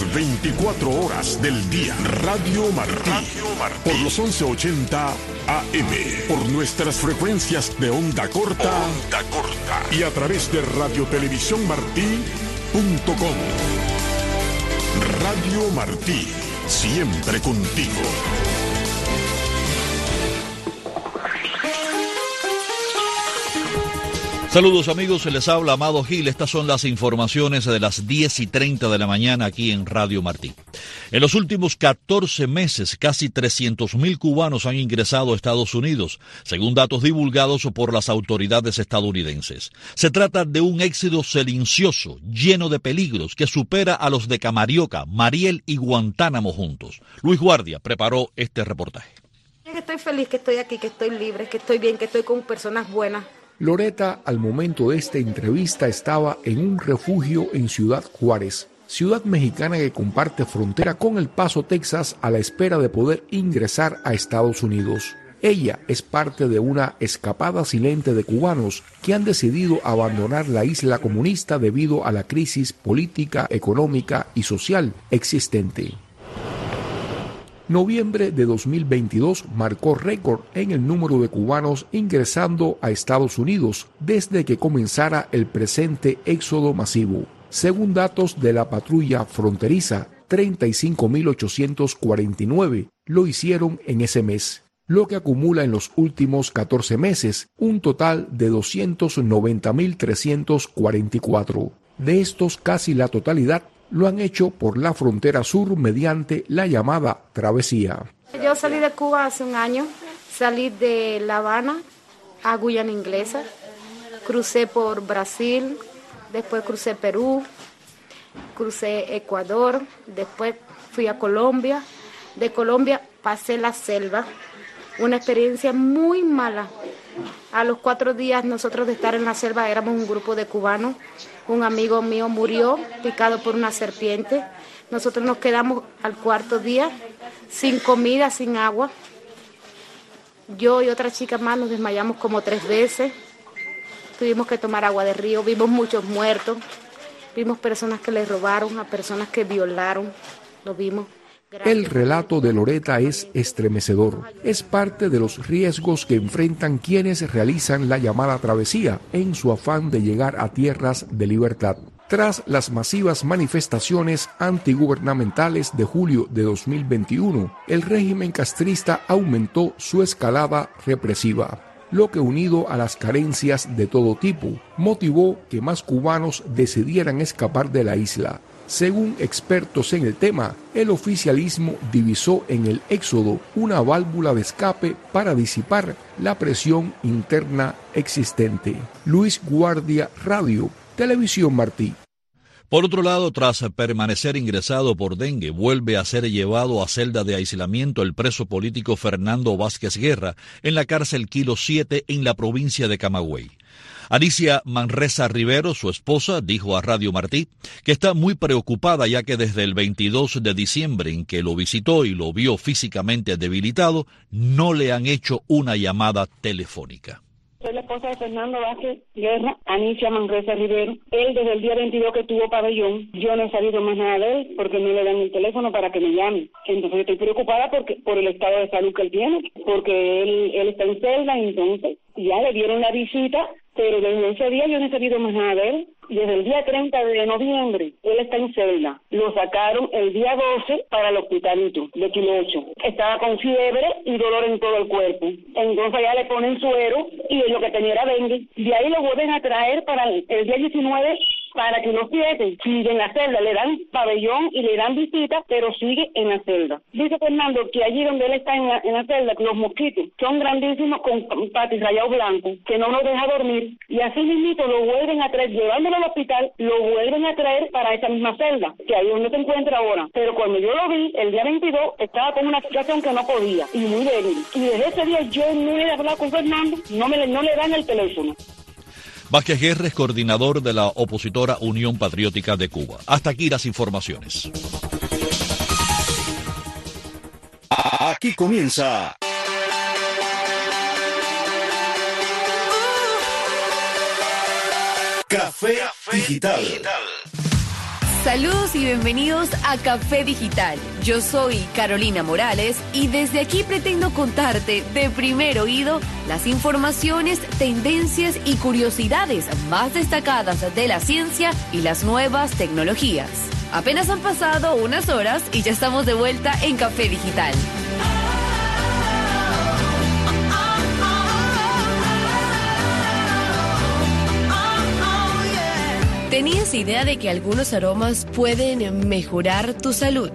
las 24 horas del día. Radio Martí. Por los 1180 AM. Por nuestras frecuencias de onda corta. Y a través de radiotelevisiónmartí.com. Radio Martí. Siempre contigo. Saludos amigos, se les habla Amado Gil. Estas son las informaciones de las 10:30 de la mañana aquí en Radio Martí. En los últimos 14 meses, casi 300,000 cubanos han ingresado a Estados Unidos, según datos divulgados por las autoridades estadounidenses. Se trata de un éxodo silencioso, lleno de peligros, que supera a los de Camarioca, Mariel y Guantánamo juntos. Luis Guardia preparó este reportaje. Estoy feliz que estoy aquí, que estoy libre, que estoy bien, que estoy con personas buenas. Loreta, al momento de esta entrevista, estaba en un refugio en Ciudad Juárez, ciudad mexicana que comparte frontera con El Paso, Texas, a la espera de poder ingresar a Estados Unidos. Ella es parte de una escapada silente de cubanos que han decidido abandonar la isla comunista debido a la crisis política, económica y social existente. Noviembre de 2022 marcó récord en el número de cubanos ingresando a Estados Unidos desde que comenzara el presente éxodo masivo. Según datos de la patrulla fronteriza, 35.849 lo hicieron en ese mes, lo que acumula en los últimos 14 meses un total de 290.344. De estos, casi la totalidad lo han hecho por la frontera sur mediante la llamada travesía. Yo salí de Cuba hace un año, salí de La Habana a Guyana Inglesa, crucé por Brasil, después crucé Perú, crucé Ecuador, después fui a Colombia, de Colombia pasé la selva, una experiencia muy mala. A los 4 días nosotros de estar en la selva éramos un grupo de cubanos. Un amigo mío murió picado por una serpiente. Nosotros nos quedamos al 4.º día sin comida, sin agua. Yo y otra chica más nos desmayamos como 3 veces. Tuvimos que tomar agua de río. Vimos muchos muertos. Vimos personas que les robaron, a personas que violaron. Lo vimos. El relato de Loreta es estremecedor. Es parte de los riesgos que enfrentan quienes realizan la llamada travesía en su afán de llegar a tierras de libertad. Tras las masivas manifestaciones antigubernamentales de julio de 2021, el régimen castrista aumentó su escalada represiva, lo que, unido a las carencias de todo tipo, motivó que más cubanos decidieran escapar de la isla. Según expertos en el tema, el oficialismo divisó en el éxodo una válvula de escape para disipar la presión interna existente. Luis Guardia, Radio, Televisión Martí. Por otro lado, tras permanecer ingresado por dengue, vuelve a ser llevado a celda de aislamiento el preso político Fernando Vázquez Guerra en la cárcel Kilo 7 en la provincia de Camagüey. Alicia Manresa Rivero, su esposa, dijo a Radio Martí que está muy preocupada ya que desde el 22 de diciembre en que lo visitó y lo vio físicamente debilitado, no le han hecho una llamada telefónica. Soy la esposa de Fernando Vázquez Guerra, Alicia Manresa Rivero. Él desde el día 22 que tuvo pabellón, yo no he sabido más nada de él porque no le dan el teléfono para que me llame. Entonces estoy preocupada por el estado de salud que él tiene, porque él está en celda y entonces ya le dieron la visita, pero desde ese día yo no he sabido más nada de él. Desde el día 30 de noviembre, él está en celda. Lo sacaron el día 12 para el hospitalito de Kilo 8. Estaba con fiebre y dolor en todo el cuerpo. Entonces ya le ponen suero y lo que tenía era dengue. De ahí lo vuelven a traer para el día 19 para que no siete. Sigue en la celda, le dan pabellón y le dan visita, pero sigue en la celda. Dice Fernando que allí donde él está en la celda, los mosquitos son grandísimos con patis rayados blancos, que no nos deja dormir. Y así mismito lo vuelven a traer, llevándolo al hospital, lo vuelven a traer para esa misma celda, que ahí donde se encuentra ahora. Pero cuando yo lo vi, el día 22, estaba con una situación que no podía, y muy débil. Y desde ese día yo no he hablado con Fernando, no le dan el teléfono. Vázquez Guerra es coordinador de la opositora Unión Patriótica de Cuba. Hasta aquí las informaciones. Aquí comienza Café Digital. Saludos y bienvenidos a Café Digital. Yo soy Carolina Morales y desde aquí pretendo contarte de primer oído las informaciones, tendencias y curiosidades más destacadas de la ciencia y las nuevas tecnologías. Apenas han pasado unas horas y ya estamos de vuelta en Café Digital. ¿Tenías idea de que algunos aromas pueden mejorar tu salud?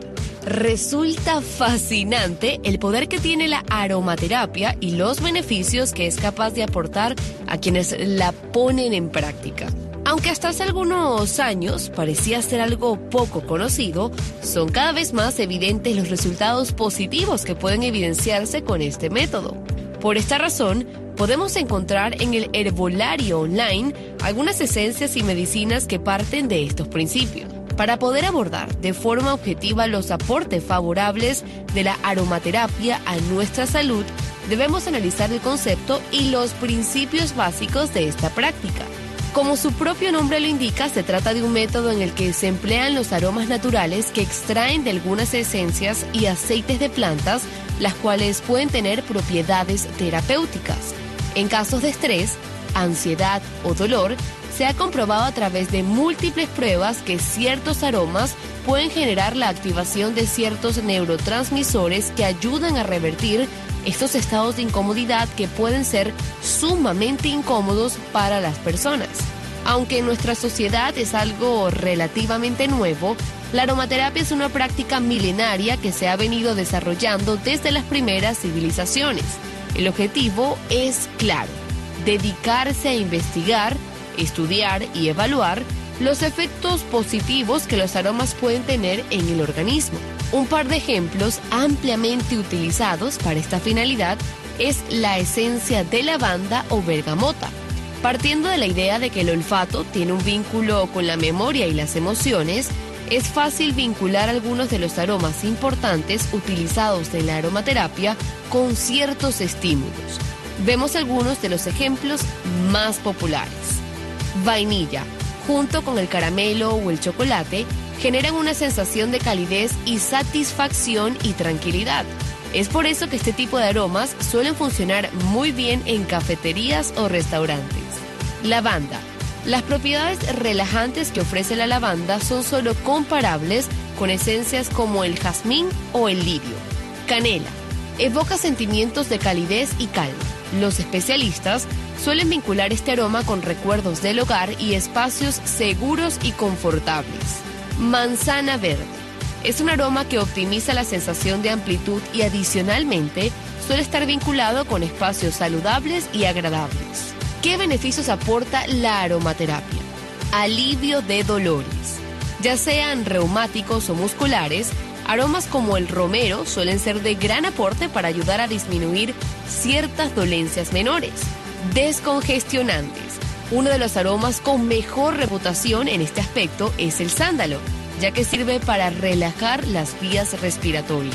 Resulta fascinante el poder que tiene la aromaterapia y los beneficios que es capaz de aportar a quienes la ponen en práctica. Aunque hasta hace algunos años parecía ser algo poco conocido, son cada vez más evidentes los resultados positivos que pueden evidenciarse con este método. Por esta razón, podemos encontrar en el herbolario online algunas esencias y medicinas que parten de estos principios. Para poder abordar de forma objetiva los aportes favorables de la aromaterapia a nuestra salud, debemos analizar el concepto y los principios básicos de esta práctica. Como su propio nombre lo indica, se trata de un método en el que se emplean los aromas naturales que extraen de algunas esencias y aceites de plantas, las cuales pueden tener propiedades terapéuticas. En casos de estrés, ansiedad o dolor, se ha comprobado a través de múltiples pruebas que ciertos aromas pueden generar la activación de ciertos neurotransmisores que ayudan a revertir estos estados de incomodidad que pueden ser sumamente incómodos para las personas. Aunque en nuestra sociedad es algo relativamente nuevo, la aromaterapia es una práctica milenaria que se ha venido desarrollando desde las primeras civilizaciones. El objetivo es claro: dedicarse a investigar, estudiar y evaluar los efectos positivos que los aromas pueden tener en el organismo. Un par de ejemplos ampliamente utilizados para esta finalidad es la esencia de lavanda o bergamota. Partiendo de la idea de que el olfato tiene un vínculo con la memoria y las emociones, es fácil vincular algunos de los aromas importantes utilizados en la aromaterapia con ciertos estímulos. Vemos algunos de los ejemplos más populares. Vainilla, junto con el caramelo o el chocolate, generan una sensación de calidez y satisfacción y tranquilidad. Es por eso que este tipo de aromas suelen funcionar muy bien en cafeterías o restaurantes. Lavanda. Las propiedades relajantes que ofrece la lavanda son solo comparables con esencias como el jazmín o el lirio. Canela. Evoca sentimientos de calidez y calma. Los especialistas suelen vincular este aroma con recuerdos del hogar y espacios seguros y confortables. Manzana verde. Es un aroma que optimiza la sensación de amplitud y adicionalmente suele estar vinculado con espacios saludables y agradables. ¿Qué beneficios aporta la aromaterapia? Alivio de dolores. Ya sean reumáticos o musculares, aromas como el romero suelen ser de gran aporte para ayudar a disminuir ciertas dolencias menores. Descongestionantes. Uno de los aromas con mejor reputación en este aspecto es el sándalo, ya que sirve para relajar las vías respiratorias.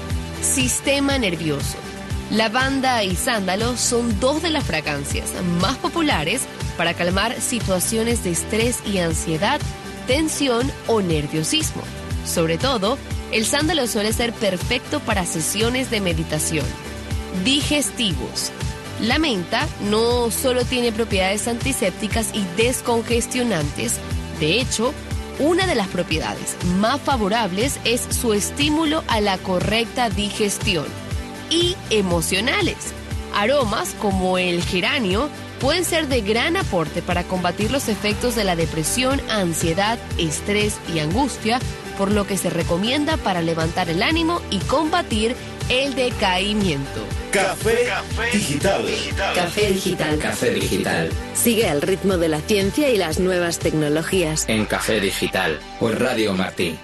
Sistema nervioso. Lavanda y sándalo son dos de las fragancias más populares para calmar situaciones de estrés y ansiedad, tensión o nerviosismo. Sobre todo, el sándalo suele ser perfecto para sesiones de meditación. Digestivos. La menta no solo tiene propiedades antisépticas y descongestionantes, de hecho, una de las propiedades más favorables es su estímulo a la correcta digestión. Y emocionales. Aromas como el geranio pueden ser de gran aporte para combatir los efectos de la depresión, ansiedad, estrés y angustia, por lo que se recomienda para levantar el ánimo y combatir el decaimiento. Café Digital. Café Digital. Café Digital. Sigue al ritmo de la ciencia y las nuevas tecnologías. En Café Digital, por Radio Martí.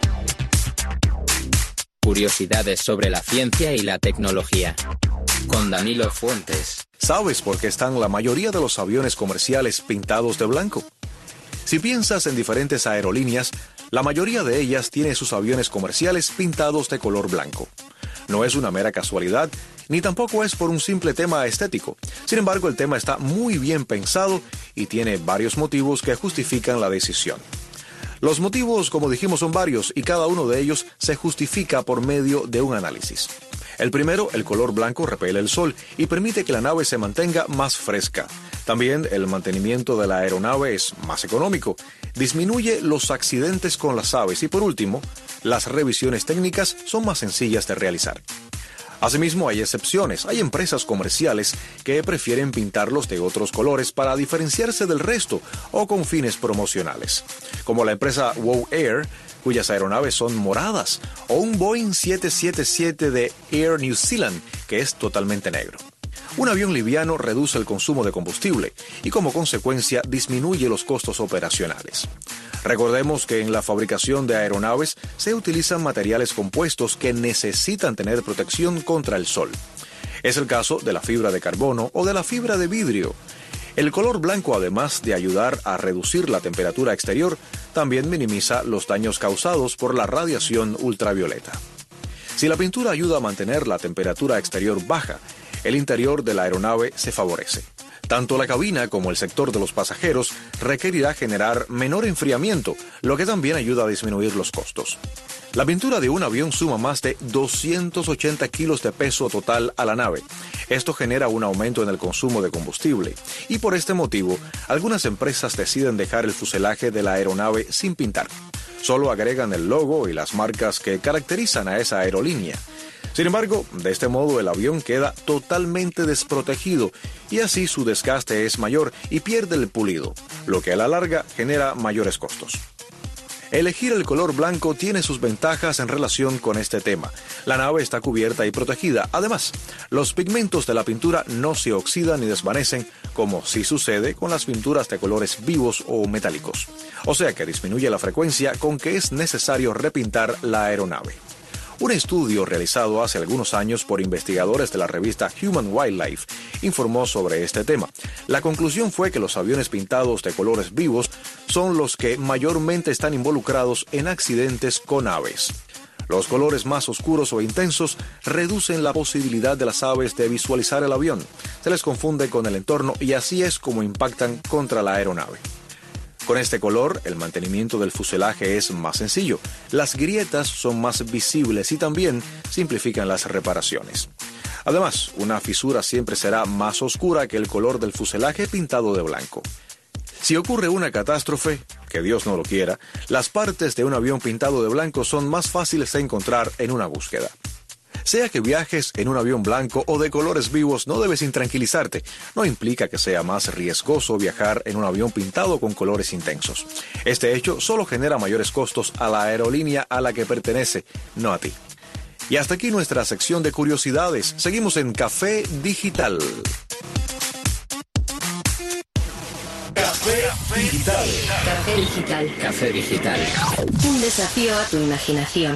Curiosidades sobre la ciencia y la tecnología. Con Danilo Fuentes. ¿Sabes por qué están la mayoría de los aviones comerciales pintados de blanco? Si piensas en diferentes aerolíneas, la mayoría de ellas tiene sus aviones comerciales pintados de color blanco. No es una mera casualidad, ni tampoco es por un simple tema estético. Sin embargo, el tema está muy bien pensado y tiene varios motivos que justifican la decisión. Los motivos, como dijimos, son varios y cada uno de ellos se justifica por medio de un análisis. El primero, el color blanco repele el sol y permite que la nave se mantenga más fresca. También el mantenimiento de la aeronave es más económico, disminuye los accidentes con las aves y por último, las revisiones técnicas son más sencillas de realizar. Asimismo, hay excepciones. Hay empresas comerciales que prefieren pintarlos de otros colores para diferenciarse del resto o con fines promocionales, como la empresa WOW Air, cuyas aeronaves son moradas, o un Boeing 777 de Air New Zealand, que es totalmente negro. Un avión liviano reduce el consumo de combustible y como consecuencia disminuye los costos operacionales. Recordemos que en la fabricación de aeronaves se utilizan materiales compuestos que necesitan tener protección contra el sol. Es el caso de la fibra de carbono o de la fibra de vidrio. El color blanco, además de ayudar a reducir la temperatura exterior, también minimiza los daños causados por la radiación ultravioleta. Si la pintura ayuda a mantener la temperatura exterior baja, el interior de la aeronave se favorece. Tanto la cabina como el sector de los pasajeros requerirá generar menor enfriamiento, lo que también ayuda a disminuir los costos. La pintura de un avión suma más de 280 kilos de peso total a la nave. Esto genera un aumento en el consumo de combustible y por este motivo, algunas empresas deciden dejar el fuselaje de la aeronave sin pintar. Solo agregan el logo y las marcas que caracterizan a esa aerolínea. Sin embargo, de este modo el avión queda totalmente desprotegido y así su desgaste es mayor y pierde el pulido, lo que a la larga genera mayores costos. Elegir el color blanco tiene sus ventajas en relación con este tema. La nave está cubierta y protegida. Además, los pigmentos de la pintura no se oxidan ni desvanecen, como sí sucede con las pinturas de colores vivos o metálicos. O sea que disminuye la frecuencia con que es necesario repintar la aeronave. Un estudio realizado hace algunos años por investigadores de la revista Human Wildlife informó sobre este tema. La conclusión fue que los aviones pintados de colores vivos son los que mayormente están involucrados en accidentes con aves. Los colores más oscuros o intensos reducen la posibilidad de las aves de visualizar el avión. Se les confunde con el entorno y así es como impactan contra la aeronave. Con este color, el mantenimiento del fuselaje es más sencillo. Las grietas son más visibles y también simplifican las reparaciones. Además, una fisura siempre será más oscura que el color del fuselaje pintado de blanco. Si ocurre una catástrofe, que Dios no lo quiera, las partes de un avión pintado de blanco son más fáciles de encontrar en una búsqueda. Sea que viajes en un avión blanco o de colores vivos, no debes intranquilizarte. No implica que sea más riesgoso viajar en un avión pintado con colores intensos. Este hecho solo genera mayores costos a la aerolínea a la que pertenece, no a ti. Y hasta aquí nuestra sección de curiosidades. Seguimos en Café Digital. Café Digital. Café Digital. Café Digital. Un desafío a tu imaginación.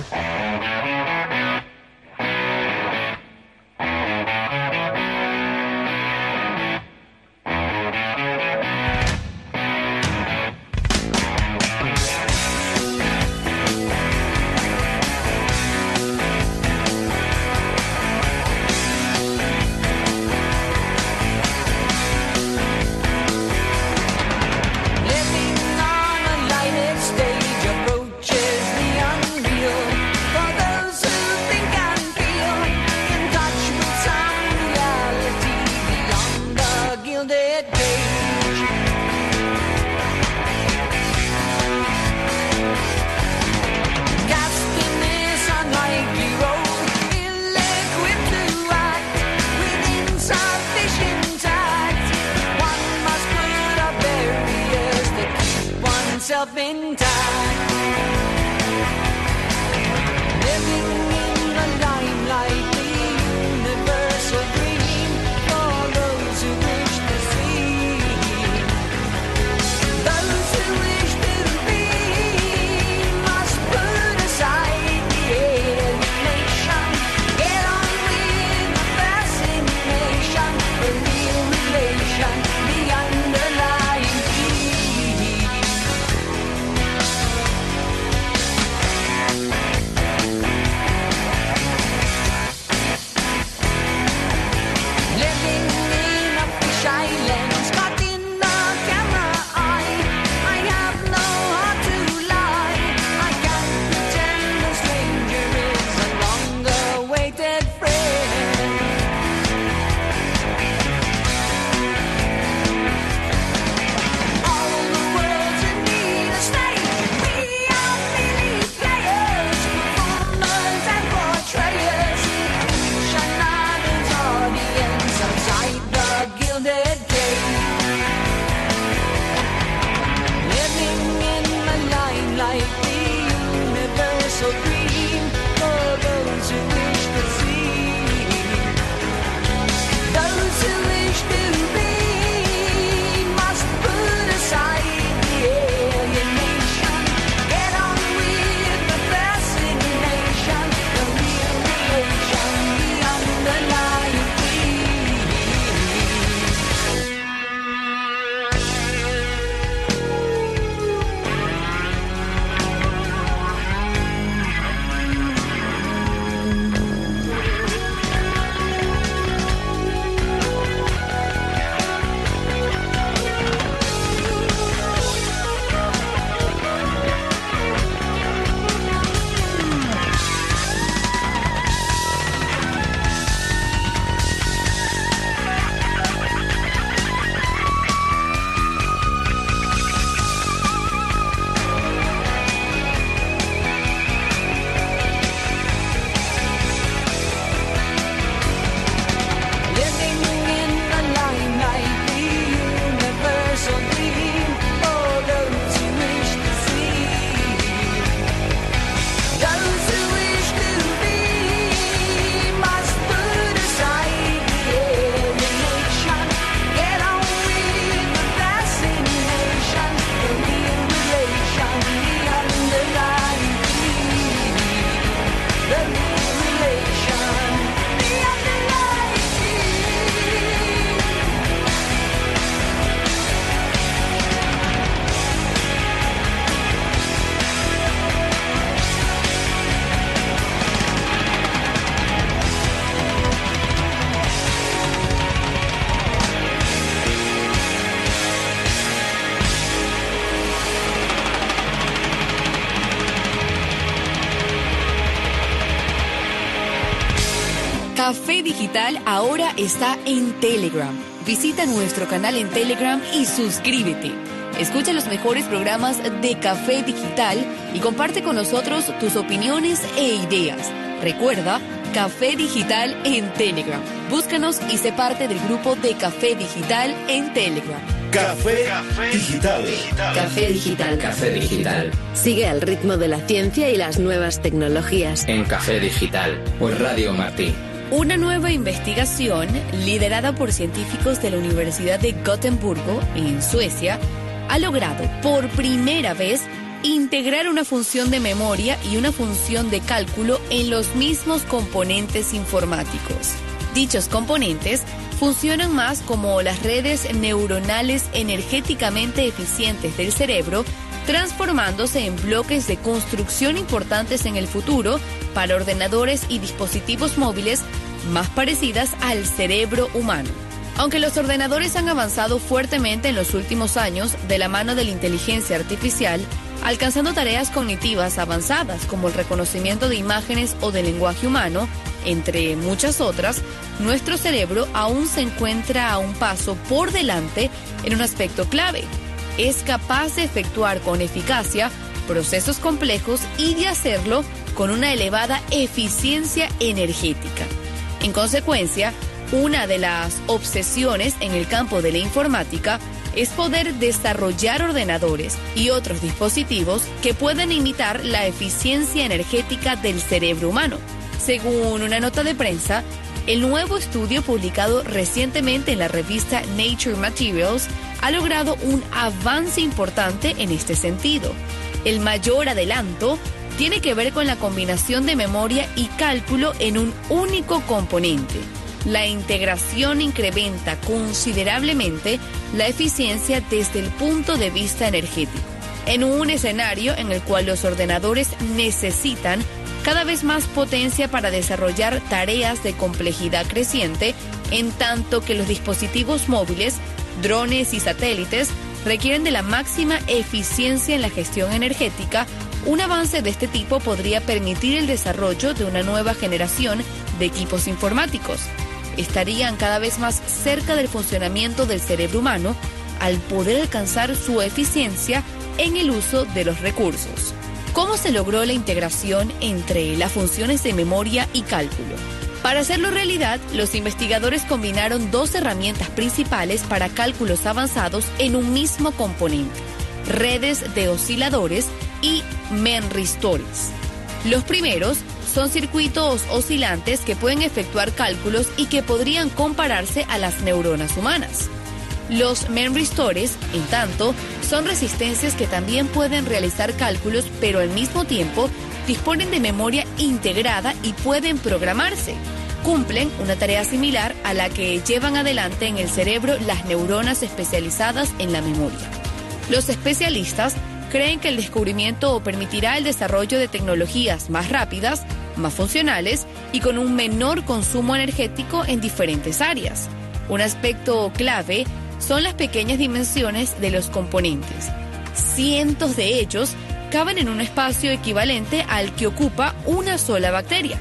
Café Digital ahora está en Telegram. Visita nuestro canal en Telegram y suscríbete. Escucha los mejores programas de Café Digital y comparte con nosotros tus opiniones e ideas. Recuerda, Café Digital en Telegram. Búscanos y sé parte del grupo de Café Digital en Telegram. Café Digital. Café Digital. Café Digital. Sigue al ritmo de la ciencia y las nuevas tecnologías. En Café Digital, por Radio Martí. Una nueva investigación, liderada por científicos de la Universidad de Gotemburgo, en Suecia, ha logrado por primera vez integrar una función de memoria y una función de cálculo en los mismos componentes informáticos. Dichos componentes funcionan más como las redes neuronales energéticamente eficientes del cerebro, transformándose en bloques de construcción importantes en el futuro para ordenadores y dispositivos móviles más parecidas al cerebro humano. Aunque los ordenadores han avanzado fuertemente en los últimos años de la mano de la inteligencia artificial, alcanzando tareas cognitivas avanzadas como el reconocimiento de imágenes o del lenguaje humano, entre muchas otras, nuestro cerebro aún se encuentra a un paso por delante en un aspecto clave. Es capaz de efectuar con eficacia procesos complejos y de hacerlo con una elevada eficiencia energética. En consecuencia, una de las obsesiones en el campo de la informática es poder desarrollar ordenadores y otros dispositivos que puedan imitar la eficiencia energética del cerebro humano. Según una nota de prensa, el nuevo estudio publicado recientemente en la revista Nature Materials ha logrado un avance importante en este sentido. El mayor adelanto tiene que ver con la combinación de memoria y cálculo en un único componente. La integración incrementa considerablemente la eficiencia desde el punto de vista energético, en un escenario en el cual los ordenadores necesitan cada vez más potencia para desarrollar tareas de complejidad creciente, en tanto que los dispositivos móviles, drones y satélites requieren de la máxima eficiencia en la gestión energética. Un avance de este tipo podría permitir el desarrollo de una nueva generación de equipos informáticos. Estarían cada vez más cerca del funcionamiento del cerebro humano al poder alcanzar su eficiencia en el uso de los recursos. ¿Cómo se logró la integración entre las funciones de memoria y cálculo? Para hacerlo realidad, los investigadores combinaron dos herramientas principales para cálculos avanzados en un mismo componente: redes de osciladores y memristores. Los primeros son circuitos oscilantes que pueden efectuar cálculos y que podrían compararse a las neuronas humanas. Los memristores, en tanto, son resistencias que también pueden realizar cálculos, pero al mismo tiempo disponen de memoria integrada y pueden programarse. Cumplen una tarea similar a la que llevan adelante en el cerebro las neuronas especializadas en la memoria. Los especialistas creen que el descubrimiento permitirá el desarrollo de tecnologías más rápidas, más funcionales y con un menor consumo energético en diferentes áreas. Un aspecto clave son las pequeñas dimensiones de los componentes. Cientos de ellos caben en un espacio equivalente al que ocupa una sola bacteria.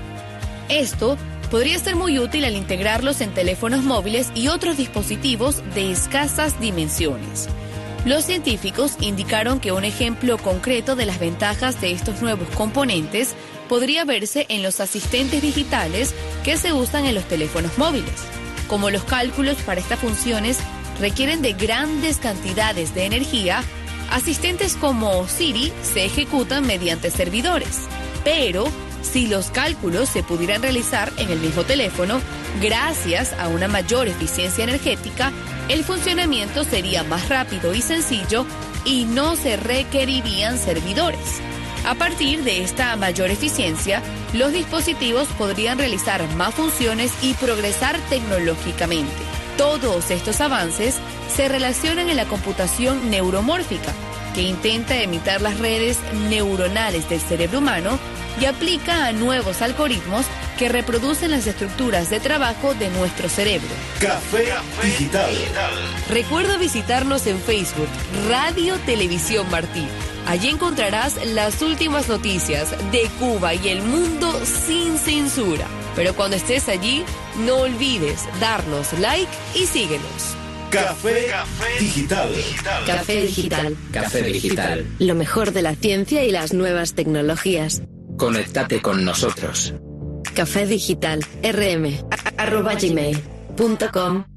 Esto podría ser muy útil al integrarlos en teléfonos móviles y otros dispositivos de escasas dimensiones. Los científicos indicaron que un ejemplo concreto de las ventajas de estos nuevos componentes podría verse en los asistentes digitales que se usan en los teléfonos móviles. Como los cálculos para estas funciones requieren de grandes cantidades de energía, asistentes como Siri se ejecutan mediante servidores. Pero si los cálculos se pudieran realizar en el mismo teléfono, gracias a una mayor eficiencia energética, el funcionamiento sería más rápido y sencillo y no se requerirían servidores. A partir de esta mayor eficiencia, los dispositivos podrían realizar más funciones y progresar tecnológicamente. Todos estos avances se relacionan en la computación neuromórfica, que intenta imitar las redes neuronales del cerebro humano y aplica a nuevos algoritmos que reproducen las estructuras de trabajo de nuestro cerebro. Café Digital. Recuerda visitarnos en Facebook, Radio Televisión Martí. Allí encontrarás las últimas noticias de Cuba y el mundo sin censura. Pero cuando estés allí, no olvides darnos like y síguenos. Café Digital. Café Digital. Café Digital. Lo mejor de la ciencia y las nuevas tecnologías. Conéctate con nosotros. Café Digital. rm@gmail.com.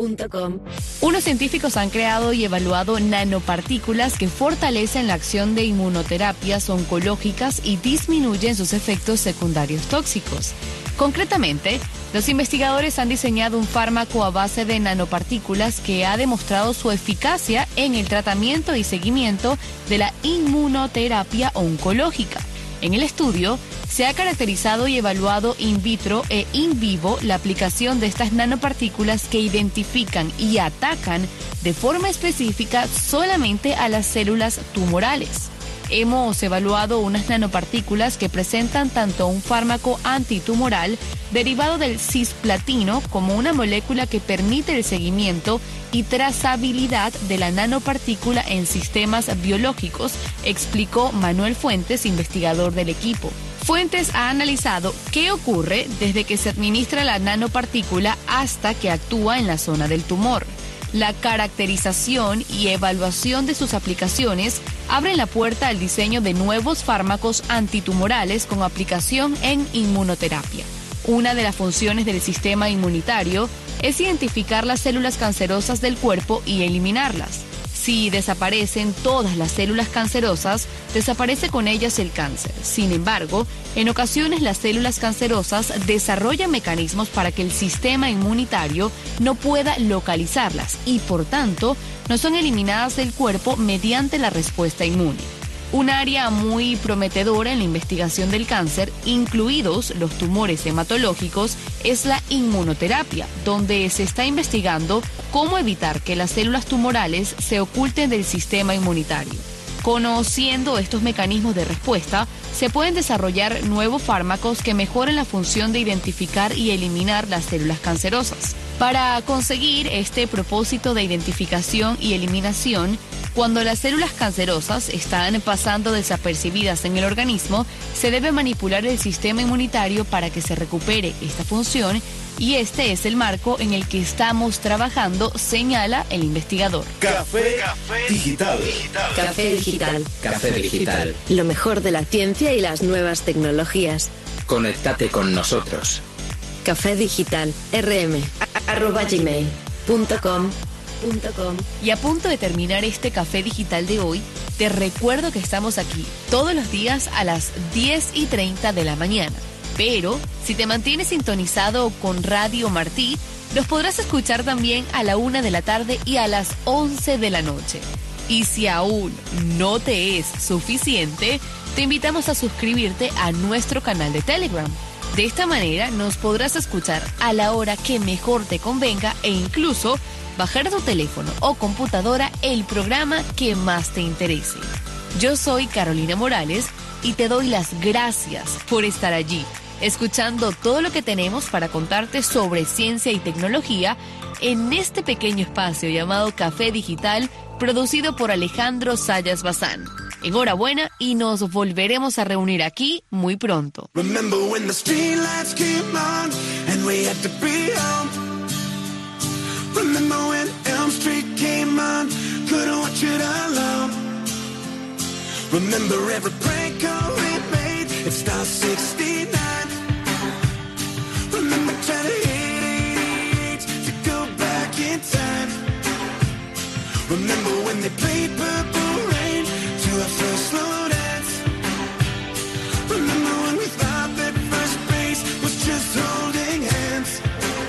Unos científicos han creado y evaluado nanopartículas que fortalecen la acción de inmunoterapias oncológicas y disminuyen sus efectos secundarios tóxicos. Concretamente, los investigadores han diseñado un fármaco a base de nanopartículas que ha demostrado su eficacia en el tratamiento y seguimiento de la inmunoterapia oncológica. En el estudio, se ha caracterizado y evaluado in vitro e in vivo la aplicación de estas nanopartículas que identifican y atacan de forma específica solamente a las células tumorales. Hemos evaluado unas nanopartículas que presentan tanto un fármaco antitumoral derivado del cisplatino como una molécula que permite el seguimiento y trazabilidad de la nanopartícula en sistemas biológicos, explicó Manuel Fuentes, investigador del equipo. Fuentes ha analizado qué ocurre desde que se administra la nanopartícula hasta que actúa en la zona del tumor. La caracterización y evaluación de sus aplicaciones abren la puerta al diseño de nuevos fármacos antitumorales con aplicación en inmunoterapia. Una de las funciones del sistema inmunitario es identificar las células cancerosas del cuerpo y eliminarlas. Si desaparecen todas las células cancerosas, desaparece con ellas el cáncer. Sin embargo, en ocasiones las células cancerosas desarrollan mecanismos para que el sistema inmunitario no pueda localizarlas y, por tanto, no son eliminadas del cuerpo mediante la respuesta inmune. Un área muy prometedora en la investigación del cáncer, incluidos los tumores hematológicos, es la inmunoterapia, donde se está investigando cómo evitar que las células tumorales se oculten del sistema inmunitario. Conociendo estos mecanismos de respuesta, se pueden desarrollar nuevos fármacos que mejoren la función de identificar y eliminar las células cancerosas. Para conseguir este propósito de identificación y eliminación, cuando las células cancerosas están pasando desapercibidas en el organismo, se debe manipular el sistema inmunitario para que se recupere esta función y este es el marco en el que estamos trabajando, señala el investigador. Café Digital. Café Digital. Café Digital. Lo mejor de la ciencia y las nuevas tecnologías. Conéctate con nosotros. Café Digital. rm@gmail.com. Y a punto de terminar este Café Digital de hoy, te recuerdo que estamos aquí todos los días a las 10:30 de la mañana. Pero si te mantienes sintonizado con Radio Martí, los podrás escuchar también a la 1 de la tarde y a las 11 de la noche. Y si aún no te es suficiente, te invitamos a suscribirte a nuestro canal de Telegram. De esta manera nos podrás escuchar a la hora que mejor te convenga e incluso bajar a tu teléfono o computadora el programa que más te interese. Yo soy Carolina Morales y te doy las gracias por estar allí, escuchando todo lo que tenemos para contarte sobre ciencia y tecnología en este pequeño espacio llamado Café Digital, producido por Alejandro Sayas Bazán. Enhorabuena y nos volveremos a reunir aquí muy pronto. Remember when the streetlights came on and we had to be home. Remember when Elm Street came on, couldn't watch it alone. Remember every prank call we made, it Star 69. Remember trying to hate to go back in time. Remember when they played Purple Rain to our first slow dance. Remember when we thought that first base was just holding hands.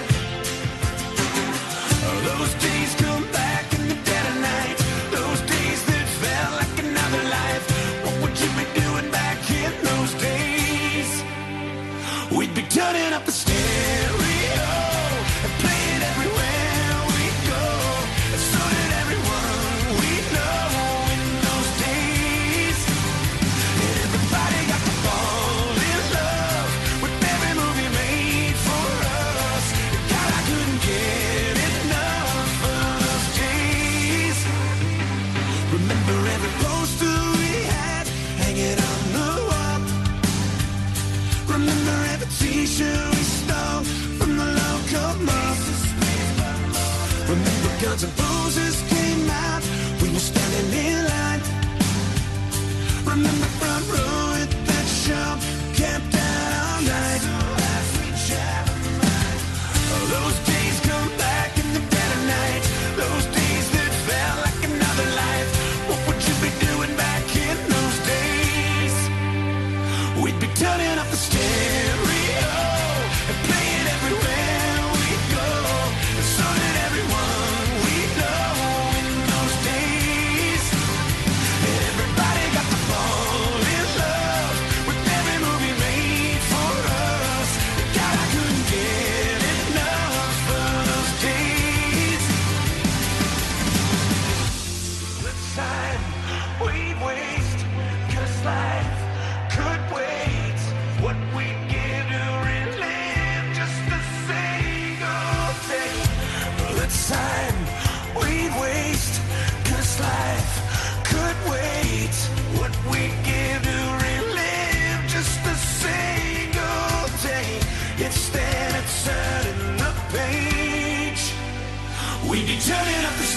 Those days come back in the dead of night. Those days that felt like another life. What would you be doing back in those days? We'd be turning up the stereo and playing everywhere we go. And so did everyone we know in those days. And everybody got the ball the reputation we stole from the locomotive. Remember Guns N' Roses came out, we were standing in line. Remember front row at that show, camped out all night. Those days come back in the dead of night. Those days that felt like another life. What would you be doing back in those days? We'd be turning up the stereo and playing everywhere we go. And so did everyone we know in those days. And everybody got to fall in love with every movie made for us. God, I couldn't get enough of those days. The time we waste, 'cause life could wait. What we give to relive just a single day. The time we waste, 'cause life could wait. What we give to relive just a single day. Instead of turning the page, we'd be turning up the